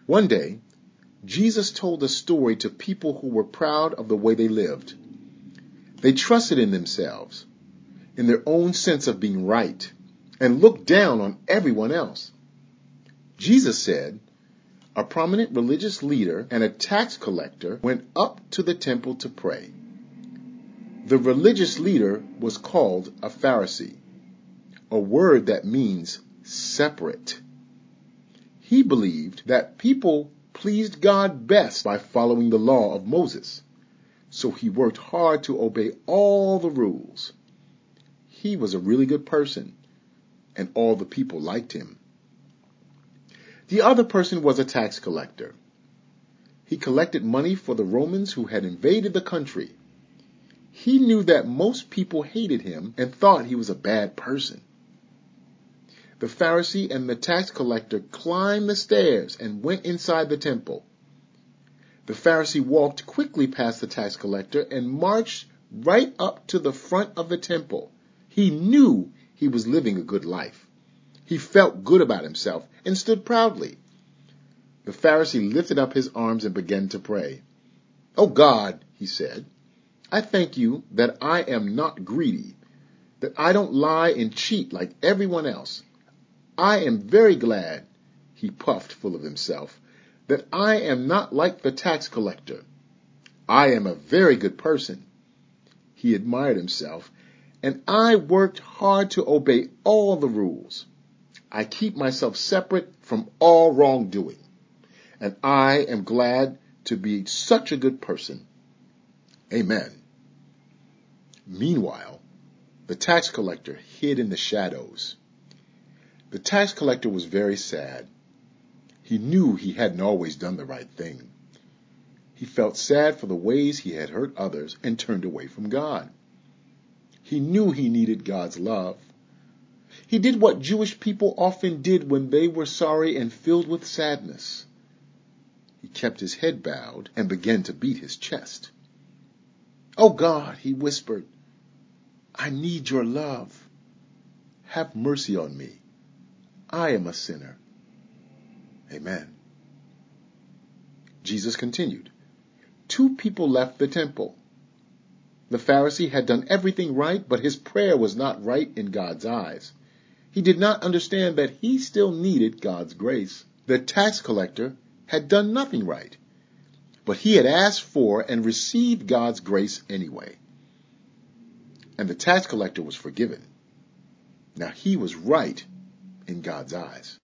One day, Jesus told a story to people who were proud of the way they lived. They trusted in themselves, in their own sense of being right, and looked down on everyone else. Jesus said, a prominent religious leader and a tax collector went up to the temple to pray. The religious leader was called a Pharisee, a word that means separate. He believed that people pleased God best by following the law of Moses, so he worked hard to obey all the rules. He was a really good person, and all the people liked him. The other person was a tax collector. He collected money for the Romans who had invaded the country. He knew that most people hated him and thought he was a bad person. The Pharisee and the tax collector climbed the stairs and went inside the temple. The Pharisee walked quickly past the tax collector and marched right up to the front of the temple. He knew he was living a good life. He felt good about himself and stood proudly. The Pharisee lifted up his arms and began to pray. "Oh God," he said, "I thank you that I am not greedy, that I don't lie and cheat like everyone else. I am very glad," he puffed full of himself, "that I am not like the tax collector. I am a very good person." He admired himself, "and I worked hard to obey all the rules. I keep myself separate from all wrongdoing, and I am glad to be such a good person. Amen." Meanwhile, the tax collector hid in the shadows. The tax collector was very sad. He knew he hadn't always done the right thing. He felt sad for the ways he had hurt others and turned away from God. He knew he needed God's love. He did what Jewish people often did when they were sorry and filled with sadness. He kept his head bowed and began to beat his chest. "Oh God," he whispered, "I need your love. Have mercy on me. I am a sinner." Amen. Jesus continued. 2 people left the temple. The Pharisee had done everything right, but his prayer was not right in God's eyes. He did not understand that he still needed God's grace. The tax collector had done nothing right, but he had asked for and received God's grace anyway. And the tax collector was forgiven. Now he was right in God's eyes.